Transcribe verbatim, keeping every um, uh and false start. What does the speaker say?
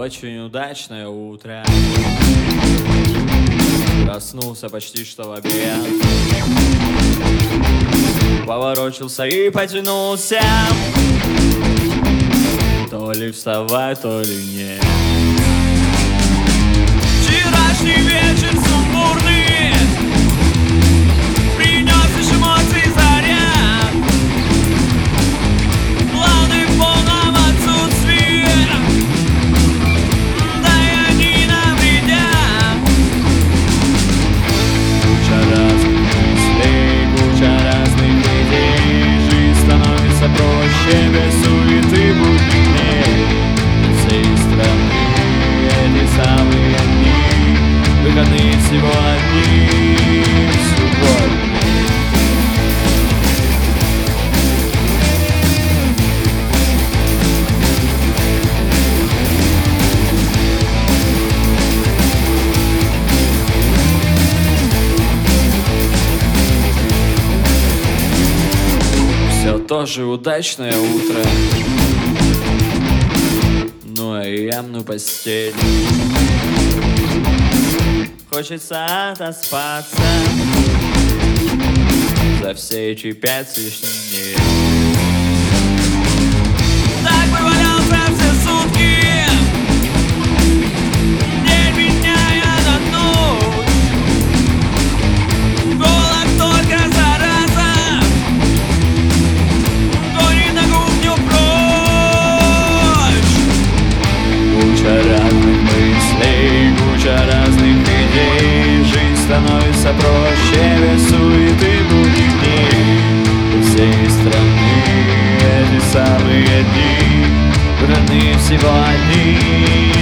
Очень удачное утро. Проснулся почти что в обед. Поворочился и потянулся. То ли вставай, то ли нет. Вчерашний вечер сумбурный принес лишь эмоций заряд. Планы в полном отсутствии, да и они нам вредят. Куча разных мыслей, куча разных идей. Жизнь становится проще без суеты будних дней. Из всей страны эти самые дни, выходные всего одни, субботние. Все тоже удачное утро. Ну а я мну постель. Хочется отоспаться за все эти пять с лишним дней. Так бы валялся все сутки, день меняя на ночь. Голод только зараза, гонит на кухню прочь. Куча разных мыслей, куча разных идей. Жизнь становится проще без суеты будних дней. Из всей страны эти самые дни, родные всего одни.